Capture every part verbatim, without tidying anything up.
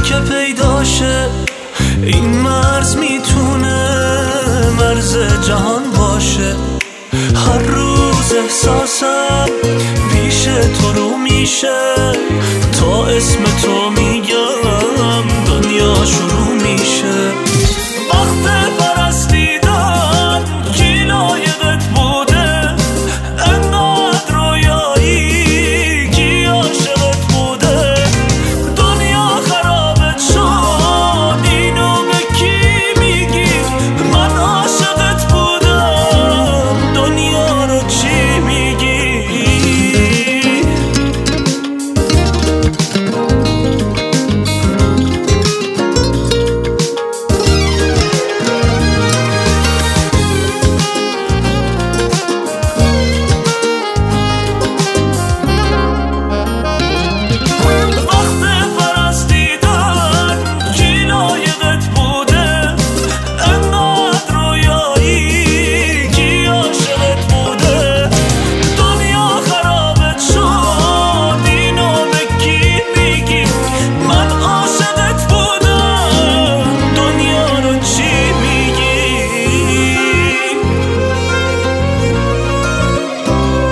که پیداشه. این مرز میتونه مرز جهان باشه. هر روز احساسم پیش تو رو میشه، تا اسم تو میگم دنیا شروع میشه. وقت پرستیدن کی لایقت بوده؟ انقدر رویایی کی عاشقت بوده؟ دنیا خرابت شد اینو به کی میگی؟ من عاشقت بودم دنیا رو چی میگی؟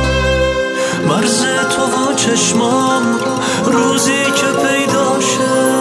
مرز تو و چشمام روزی که پیدا شه